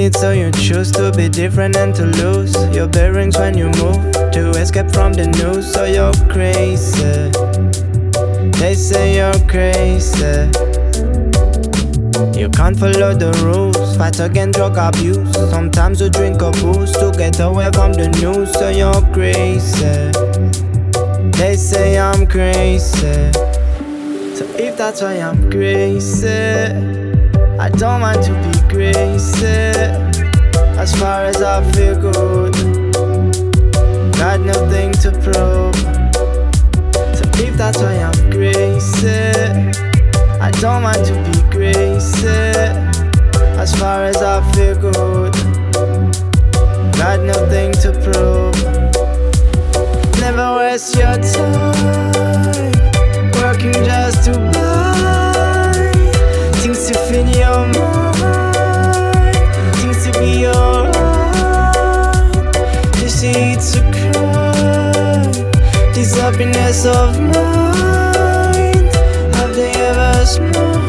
it, so you choose to be different and to lose your bearings when you move, to escape from the news. So you're crazy, they say you're crazy. You can't follow the rules, fight against drug abuse. Sometimes you drink a booze to get away from the news. So you're crazy, they say I'm crazy. So if that's why I'm crazy, I don't want to be crazy. As far as I feel good, got nothing to prove. So if that's why I'm crazy, I don't want to be crazy. As far as I feel good, got nothing to prove. Never waste your time working just to buy things to fill your mind, things to be alright. You see it's a crime, this happiness of mine. Have they ever smiled?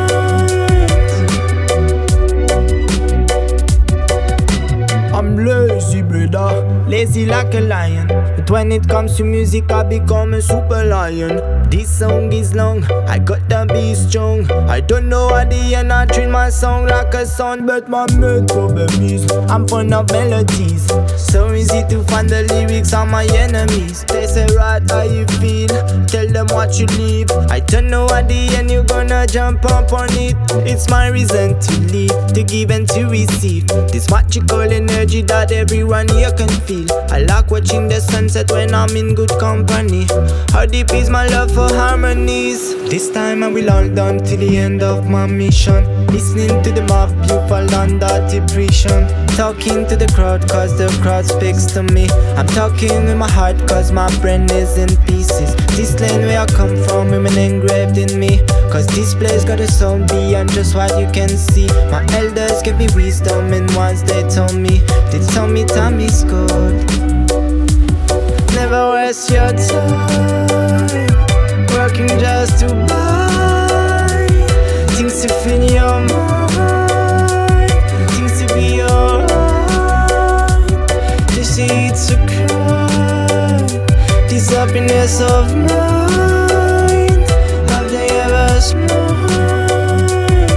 I'm lazy, brother, lazy like a lion. But when it comes to music, I become a super lion. This song is long, I gotta be strong. I don't know at the end I treat my song like a song, but my main problem is I'm fond of melodies. So easy to find the lyrics on my enemies. They say right how you feel, tell them what you leave. I don't know at the end you're gonna jump up on it. It's my reason to live, to give and to receive. This what you call energy that everyone here can feel. I like watching the sunset when I'm in good company. How deep is my love for harmonies? This time I will hold on till the end of my mission. Listening to the mouth, you fall under depression. Talking to the crowd cause the crowd speaks to me. I'm talking with my heart cause my brain is in pieces. This lane where I come from remain engraved in me, cause this place got a sound beyond just what you can see. My elders gave me wisdom and once they told me time is good. Never waste your time working just to buy things to fill your mind, things to be alright. You see it's a crime, this happiness of mine. Have they ever smiled?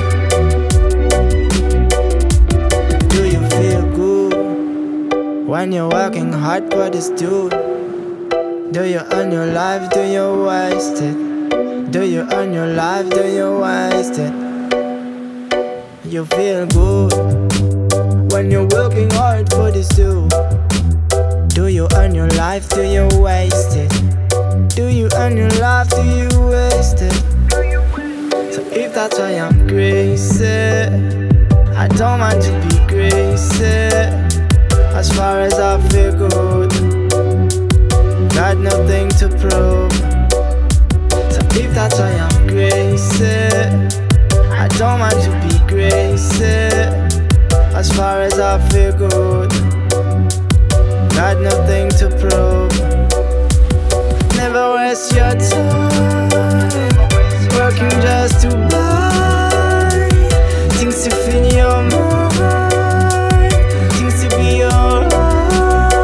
Do you feel good when you're working hard for this dude? Do you earn your life, do you waste it? Do you earn your life, do you waste it? You feel good when you're working hard for this dude. Do you earn your life, do you waste it? Do you earn your life, do you waste it? So if that's why I'm crazy, I don't want to be crazy. As far as I feel good, got nothing to prove. So if that's why I'm crazy, I don't want to be crazy. As far as I feel good, got nothing to prove. Never waste your time working just to buy things to fill your mind, things to be alright.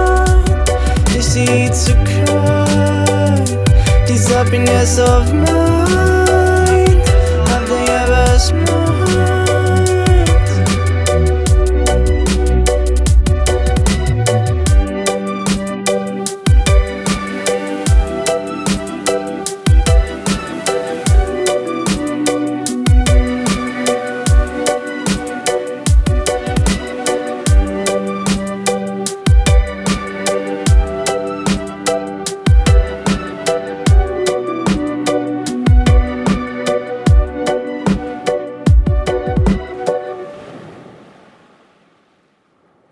You see it's a crime, this happiness of mine.